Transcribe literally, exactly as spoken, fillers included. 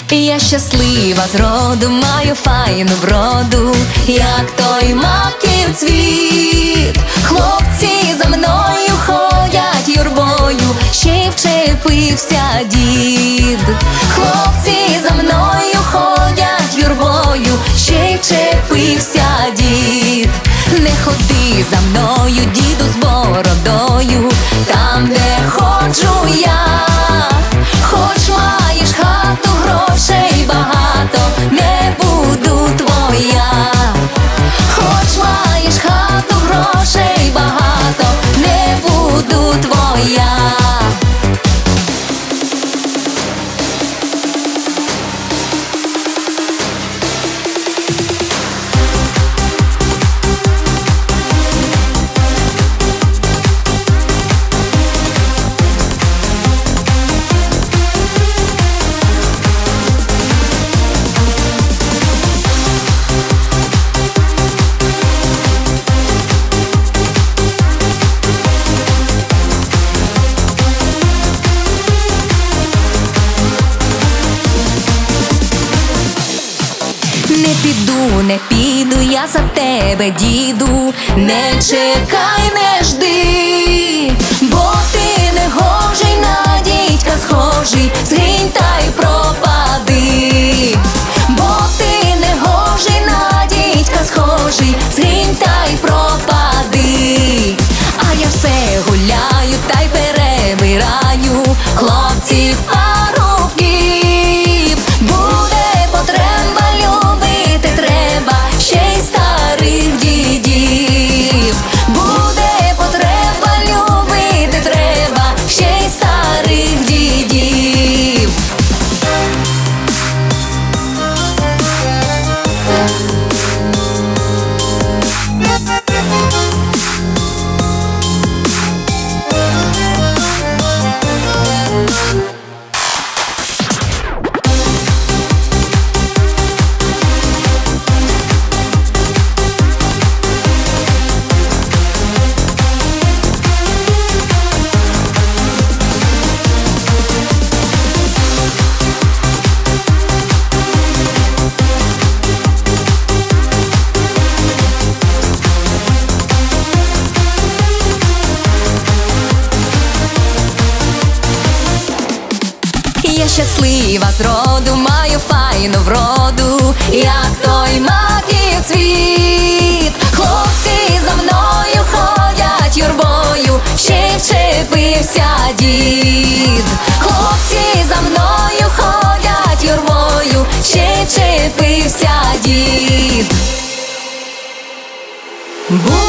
Я щаслива зроду, маю файну вроду, як той маків цвіт. Хлопці за мною ходять юрбою, ще й вчепився дід. Хлопці за мною ходять юрбою, ще й вчепився дід. Не ходи за мною, діду, з бородою, там, де ходжу я. Хоч маєш хату, грошей багато, не буду твоя. Хоч маєш хату, грошей багато, не буду твоя. Не піду, не піду я за тебе, діду, не чекай, не жди, бо ти не гожий, на дідька схожий, згинь та й пропади. Бо ти не гожий, на дідька схожий, згинь та й пропади. А я все гуляю та й перебираю хлопців, парубків. Буде потреба, любити треба ще й старих дідів. Буде потреба, любити треба ще й старих дідів. Я щаслива зроду, маю файну вроду, як той маків цвіт. Хлопці за мною ходять юрбою, ще й вчепився дід. Хлопці за мною ходять юрбою, ще й вчепився дід.